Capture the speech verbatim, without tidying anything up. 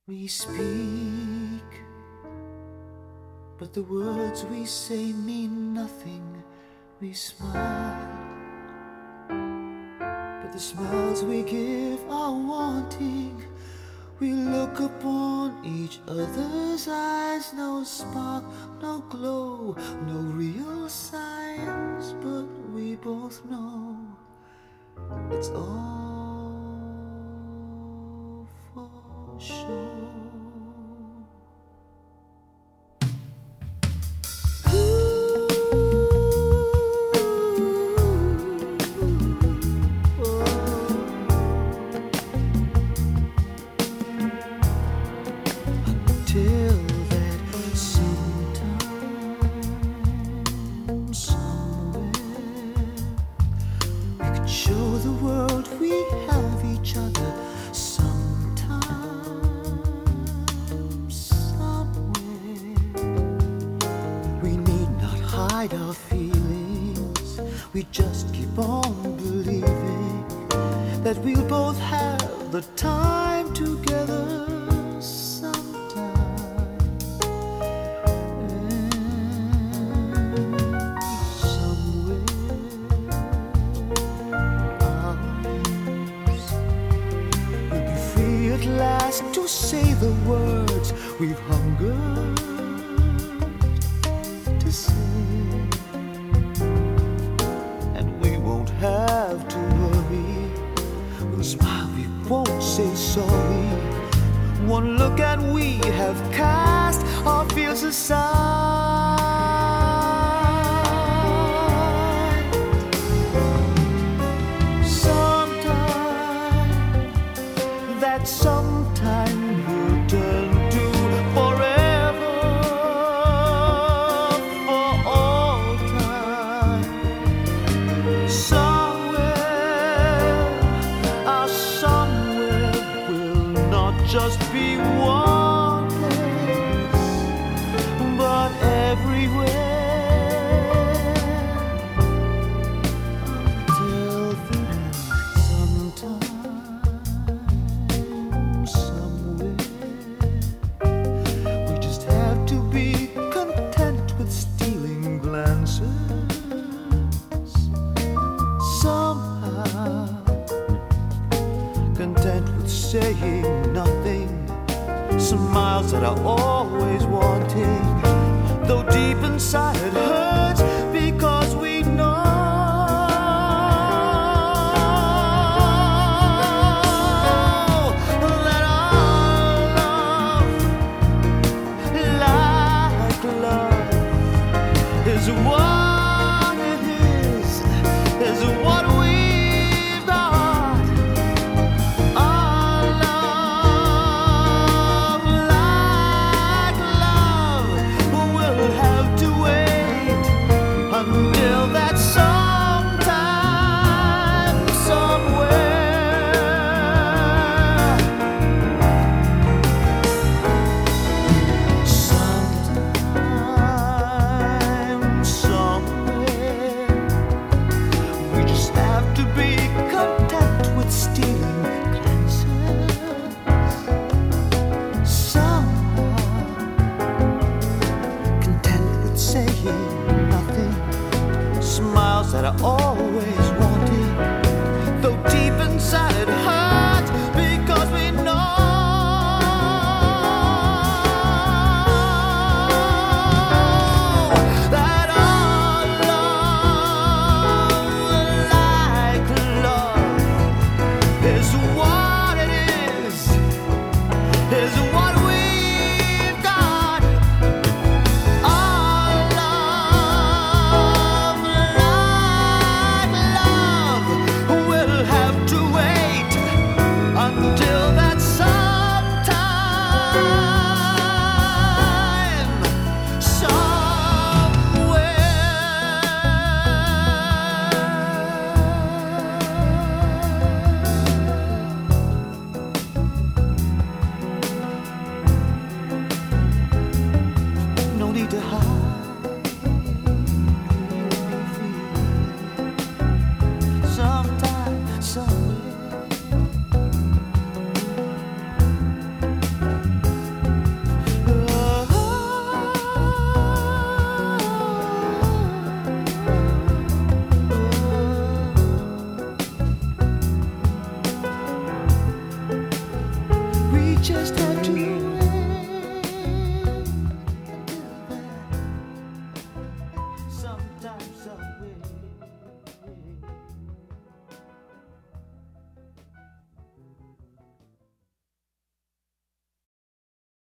We speak, but the words we say mean nothing. We smile, but the smiles we give are wanting. We look upon each other's eyes, no spark, no glow, no real signs, but we both know it's all for sure. Till that sometime, somewhere, we could show the world we have each other. Sometime, somewhere, we need not hide our feelings. We just keep on believing that we'll both have the time together. At last to say the words we've hungered to say, and we won't have to worry. We'll smile, we won't say sorry. One look and we have cast our fears aside. That sometime will turn to forever, for all time. Somewhere, our somewhere will not just be one place, but everywhere. Until then, sometime. Content with saying nothing, smiles that are always wanting, though deep inside it hurts because we know that our love, like love, is what it is, is what we until that sometime, somewhere. Sometime, somewhere, we just have to be content with stealing glances. Somehow, content with saying nothing. Smiles that are always wanting, though deep inside it hurts because we know that our love, like love, is what it is, is